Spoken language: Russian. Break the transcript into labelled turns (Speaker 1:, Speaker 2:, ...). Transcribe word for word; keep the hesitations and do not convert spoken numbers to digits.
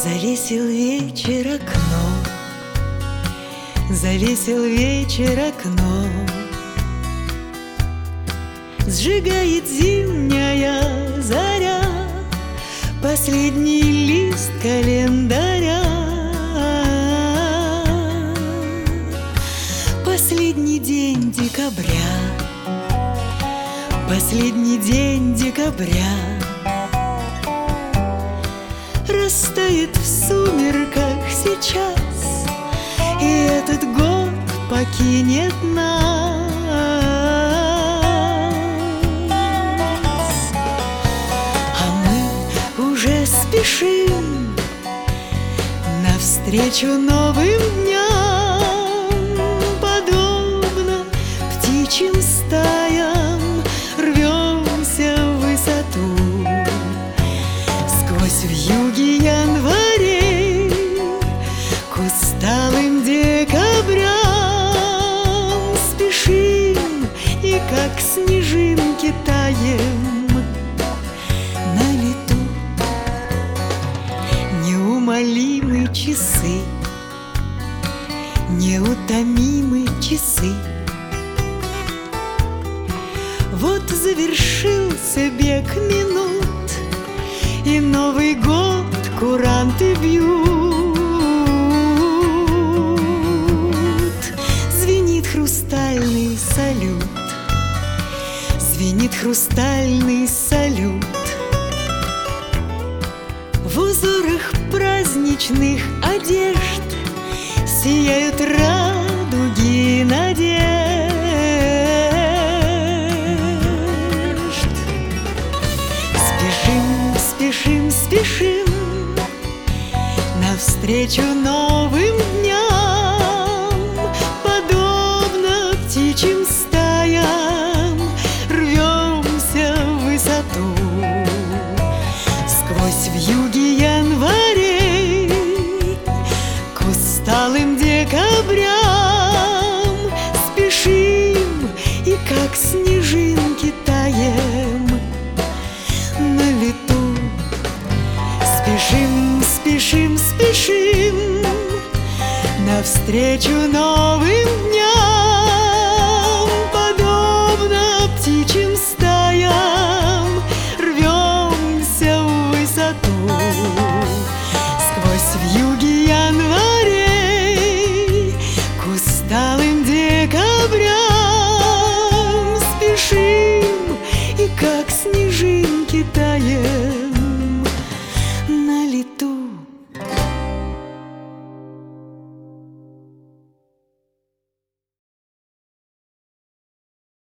Speaker 1: Завесил вечер окно, завесил вечер окно, сжигает зимняя заря последний лист календаря. Последний день декабря, последний день декабря растает в сумерках сейчас, и этот год покинет нас. А мы уже спешим навстречу новым дням, подобно птичьим стаям рвемся в высоту. Сквозь вьюги январей к усталым декабрям спешим, и как снежинки таем на лету. Неумолимы часы, неутомимы часы. Вот завершился бег минут, и Новый год куранты бьют. Звенит хрустальный салют, звенит хрустальный салют. В узорах праздничных одежд сияют радуги надежд. Спешим, спешим навстречу новым дням, подобно птичьим стаям рвемся в высоту. Сквозь вьюги январей к усталым декабрям спешим, и как снежинки таем на лету. Спешим, спешим, спешим навстречу новым